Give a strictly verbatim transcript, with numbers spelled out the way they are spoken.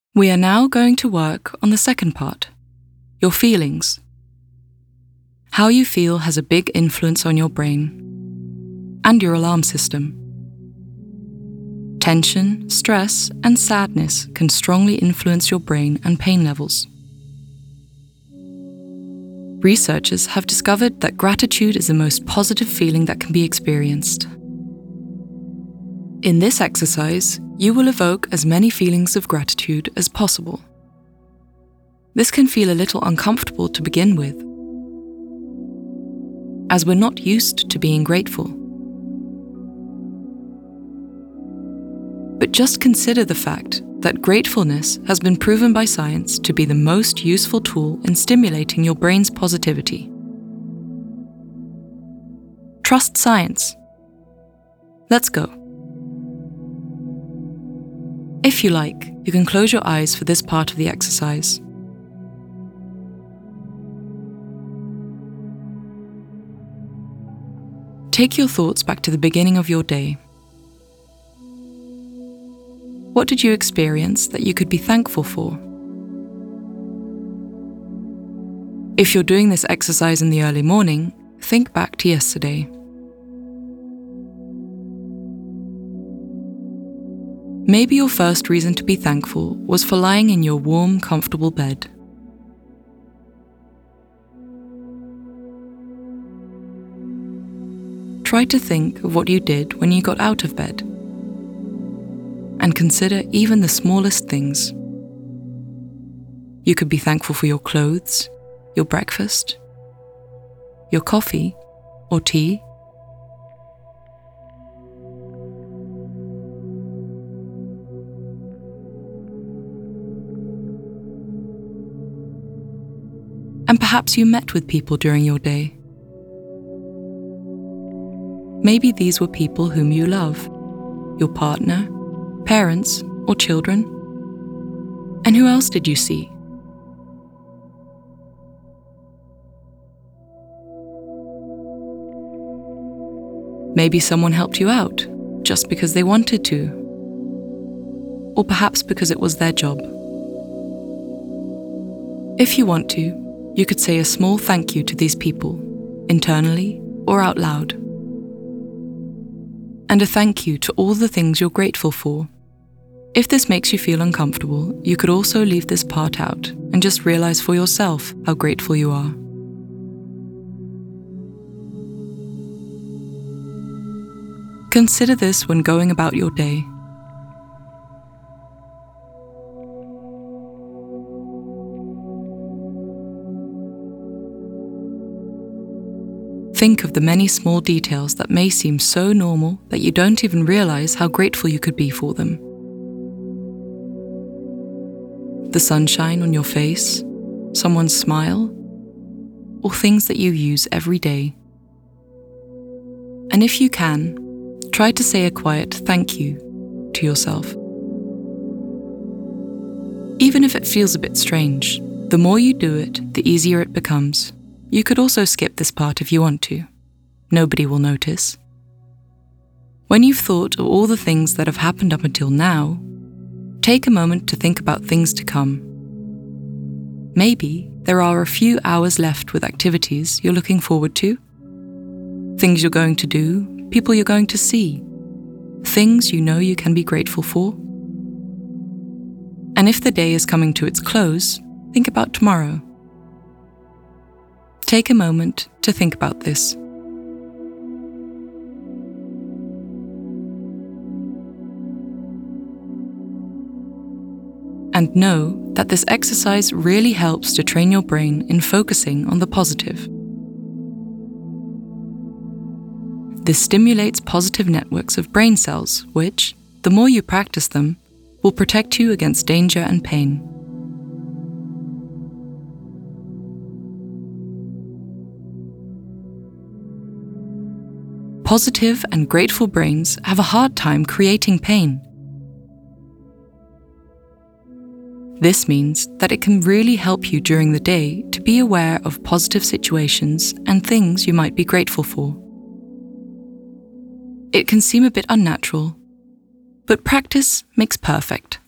We are now going to work on the second part, your feelings. How you feel has a big influence on your brain and your alarm system. Tension, stress, and sadness can strongly influence your brain and pain levels. Researchers have discovered that gratitude is the most positive feeling that can be experienced. In this exercise, you will evoke as many feelings of gratitude as possible. This can feel a little uncomfortable to begin with, as we're not used to being grateful. But just consider the fact that gratefulness has been proven by science to be the most useful tool in stimulating your brain's positivity. Trust science. Let's go. If you like, you can close your eyes for this part of the exercise. Take your thoughts back to the beginning of your day. What did you experience that you could be thankful for? If you're doing this exercise in the early morning, think back to yesterday. Maybe your first reason to be thankful was for lying in your warm, comfortable bed. Try to think of what you did when you got out of bed, and consider even the smallest things. You could be thankful for your clothes, your breakfast, your coffee or tea. And perhaps you met with people during your day. Maybe these were people whom you love, your partner, parents, or children. And who else did you see? Maybe someone helped you out just because they wanted to, or perhaps because it was their job. If you want to, you could say a small thank you to these people, internally or out loud. And a thank you to all the things you're grateful for. If this makes you feel uncomfortable, you could also leave this part out and just realize for yourself how grateful you are. Consider this when going about your day. Think of the many small details that may seem so normal that you don't even realize how grateful you could be for them. The sunshine on your face, someone's smile, or things that you use every day. And if you can, try to say a quiet thank you to yourself. Even if it feels a bit strange, the more you do it, the easier it becomes. You could also skip this part if you want to. Nobody will notice. When you've thought of all the things that have happened up until now, take a moment to think about things to come. Maybe there are a few hours left with activities you're looking forward to, things you're going to do, people you're going to see, things you know you can be grateful for. And if the day is coming to its close, think about tomorrow. Take a moment to think about this. And know that this exercise really helps to train your brain in focusing on the positive. This stimulates positive networks of brain cells, which, the more you practice them, will protect you against danger and pain. Positive and grateful brains have a hard time creating pain. This means that it can really help you during the day to be aware of positive situations and things you might be grateful for. It can seem a bit unnatural, but practice makes perfect.